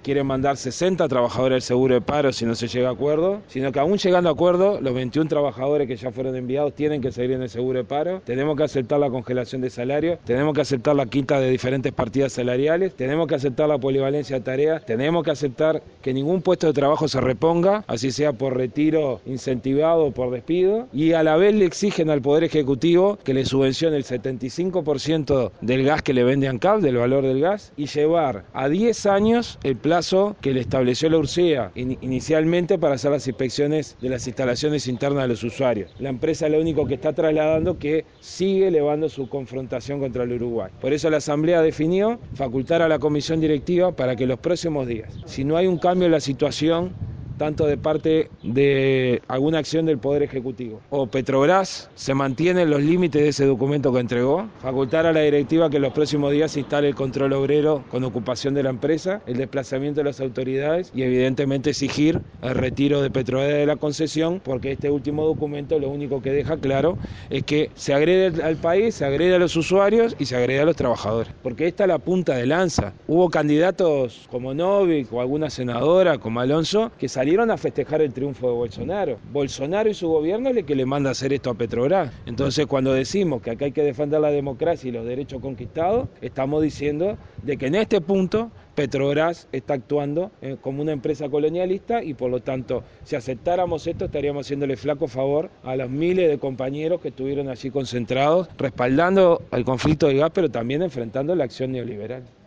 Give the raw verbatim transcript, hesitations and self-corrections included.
quieren mandar sesenta trabajadores al seguro de paro si no se llega a acuerdo, sino que aún llegando a acuerdo, los veintiún trabajadores que ya fueron enviados tienen que seguir en el seguro de paro, tenemos que aceptar la congelación de salarios, tenemos que aceptar la quita de diferentes partidas salariales, tenemos que aceptar la polivalencia de tareas, tenemos que aceptar que ningún puesto de trabajo se reponga, así sea por retiro incentivado o por despido, y a la vez le exigen al Poder Ejecutivo que le subvencione el setenta y cinco por ciento del gas que le vende ANCAP, del valor del gas, y llevar a diez años el plazo que le estableció la URSEA in- inicialmente para hacer las inspecciones de las instalaciones internas de los usuarios. La empresa lo único que está trasladando que sigue elevando su confrontación contra el Uruguay. Por eso la Asamblea definió facultar a la Comisión Directiva para que los próximos días, si no hay un cambio en la situación, tanto de parte de alguna acción del Poder Ejecutivo o Petrobras se mantienen los límites de ese documento que entregó, facultar a la directiva que en los próximos días se instale el control obrero con ocupación de la empresa, el desplazamiento de las autoridades y evidentemente exigir el retiro de Petrobras de la concesión, porque este último documento lo único que deja claro es que se agrede al país, se agrede a los usuarios y se agrede a los trabajadores, porque esta es la punta de lanza. Hubo candidatos como Novik o alguna senadora como Alonso que salieron Salieron a festejar el triunfo de Bolsonaro. Bolsonaro y su gobierno es el que le manda a hacer esto a Petrobras. Entonces, cuando decimos que acá hay que defender la democracia y los derechos conquistados, estamos diciendo de que en este punto Petrobras está actuando eh, como una empresa colonialista y por lo tanto, si aceptáramos esto, estaríamos haciéndole flaco favor a los miles de compañeros que estuvieron allí concentrados, respaldando el conflicto de gas, pero también enfrentando la acción neoliberal.